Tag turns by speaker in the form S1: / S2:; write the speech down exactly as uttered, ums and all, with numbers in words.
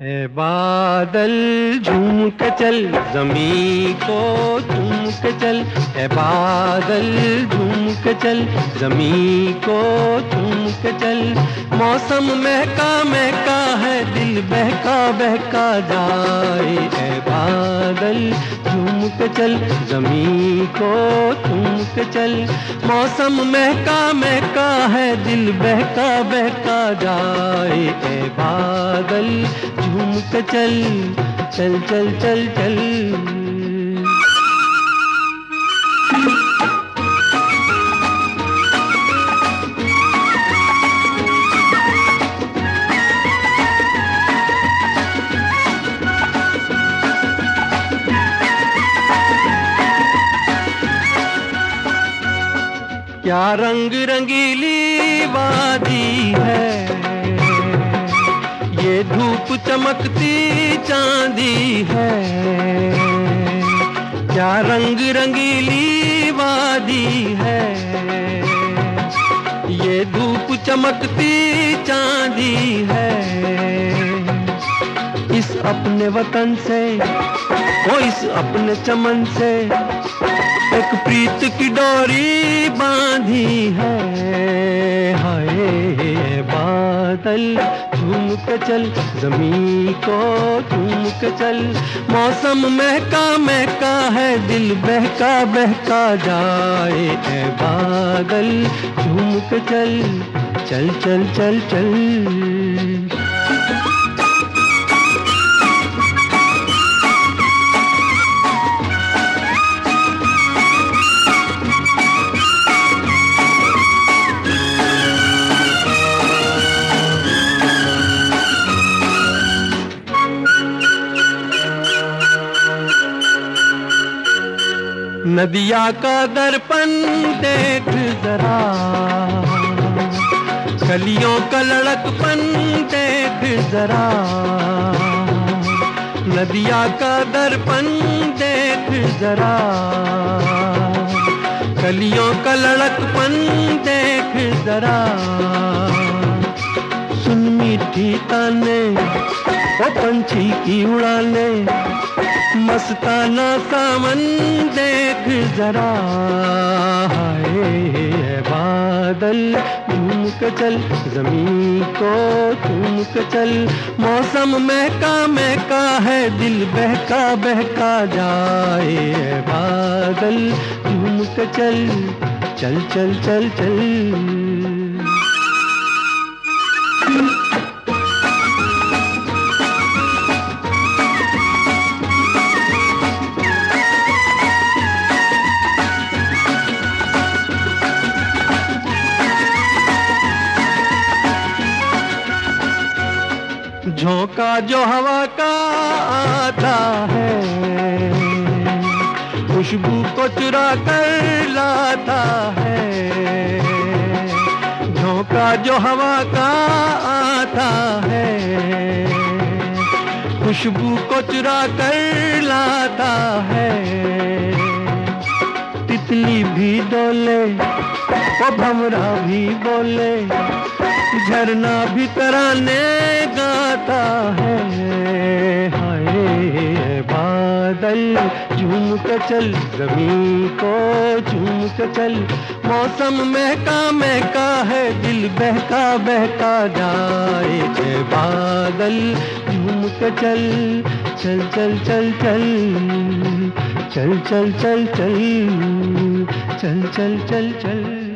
S1: ए बादल झूम के चल, ज़मीं को चूम के चल। ए बादल झूम के चल, ज़मीं को चूम के चल। मौसम महका महका है, दिल बहका बहका जाए। ए बादल झूम के चल, ज़मीं को चूम के चल। मौसम महका महका है, दिल बहका बहका जाए। ए बादल झूम के चल, चल चल चल चल। क्या रंग रंगीली वादी है, ये धूप चमकती चांदी है। क्या रंग रंगीली वादी है, ये धूप चमकती चांदी है। इस अपने वतन से, ओ इस अपने चमन से एक प्रीत की डोरी बांधी है। हाय बादल झूम के चल, ज़मीं को चूम के चल। मौसम महका महका है, दिल बहका बहका जाए। ए बादल झूम के चल, चल चल चल चल। नदिया का दर्पण देख जरा, कलियों का लड़कपन देख जरा। नदिया का दर्पण देख जरा, कलियों का लड़कपन देख जरा। सुन मीठी ताने, ओ पंछी की उड़ाने, मस्ताना सावन देख जरा। हाय बादल झूम के चल, ज़मीं को चूम के चल। मौसम महका महका है, दिल बहका बहका जाए। बादल झूम के चल, चल चल चल चल। झोंका जो हवा का आता है, खुशबू को चुरा कर लाता है। झोंका जो हवा का आता है, खुशबू को चुरा कर लाता है। तितली भी डोले, वो भंवरा भी बोले, झरना भी तराने गाता है। हाय बादल झूम के चल, ज़मीं को झूम के चल। मौसम महका महका है, दिल बहका बहका जाए। बादल झूम के चल, चल चल चल चल, चल चल चल चल, चल चल चल चल।